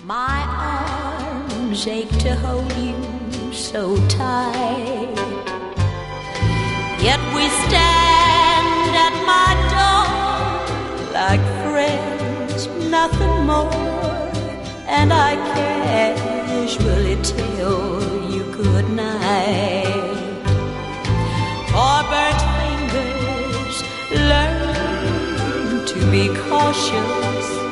My arms ache to hold you so tight, yet we stand at my door like friends, nothing more. And I casually tell you good night. For burnt fingers learn to be cautious